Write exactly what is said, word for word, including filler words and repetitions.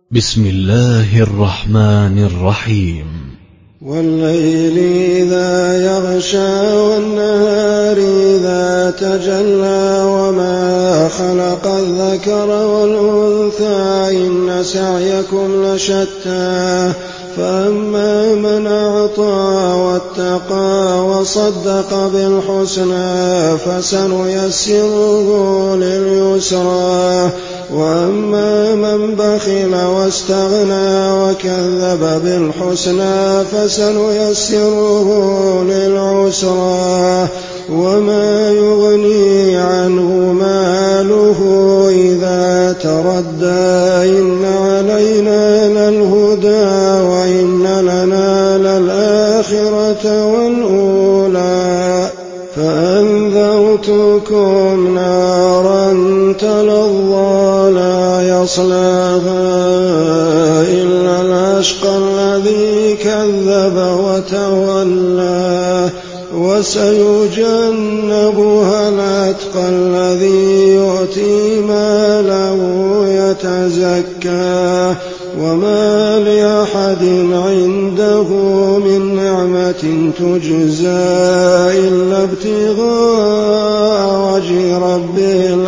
بسم الله الرحمن الرحيم. والليل إذا يغشى والنهار إذا تجلى وما خلق الذكر والأنثى إن سعيكم لشتى فأما من أعطى واتقى وصدق بالحسنى فسنيسره لليسرى وأما من بخل واستغنى وكذب بالحسنى فسنيسره للعسرى وما يغني عنه ماله إذا تردى إن علينا للهدى وإن لنا للآخرة والأولى فأنذرتكم نارا تلظى لا يصلاها إلا الأشقى الذي كذب وتولى وسيجنبها الأتقى الذي يؤتي ماله يتزكى وما لأحد عنده من نعمة تجزى إلا ابتغاء وجه ربه